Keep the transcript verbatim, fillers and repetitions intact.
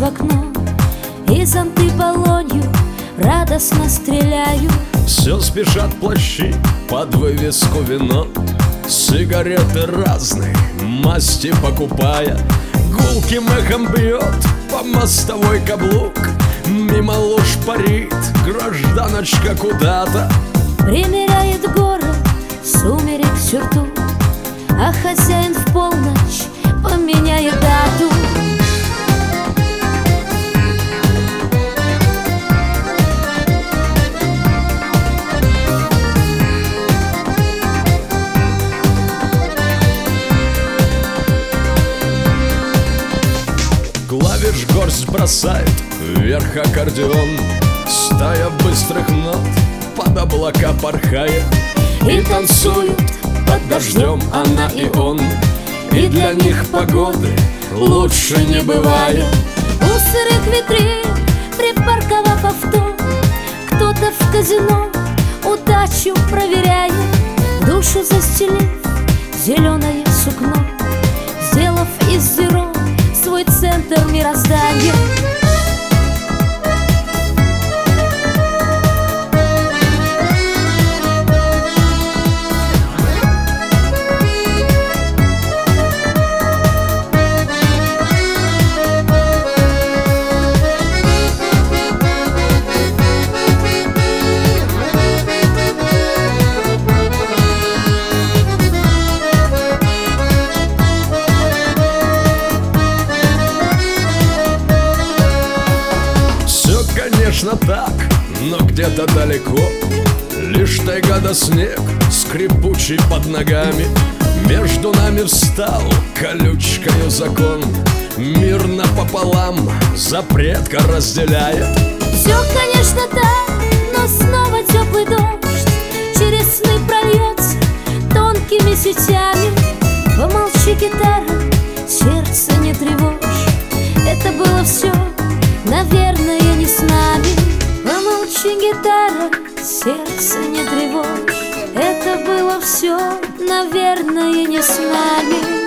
в окно, и зонты полонью радостно стреляют. Все спешат плащи, под вывеску вино, сигареты разной масти покупая. Гулким эхом бьет по мостовой каблук, мимо луж парит гражданочка куда-то. Примеряет город сумерек сюртук, а хозяин в полночь поменяет дату. Клавиш горсть бросает вверх аккордеон, стая быстрых нот под облака порхая. И танцуют под дождем она и он, и для них погоды лучше не бывает. У сырых витрин, припарковав авто, кто-то в казино удачу проверяет, душу застелив зеленое сукно, сделав из зеро свой центр мироздания. Конечно так, но где-то далеко лишь тайга да снег, скрипучий под ногами. Между нами встал колючкою закон, мир напополам запретка разделяет. Все, конечно, так, но снова теплый дождь через сны прольется тонкими сетями. Помолчи, гитара, сердце не тревожь, это было все, наверное, не с нами. Помолчи, гитара, сердце не тревожь, это было все, наверное, не с нами.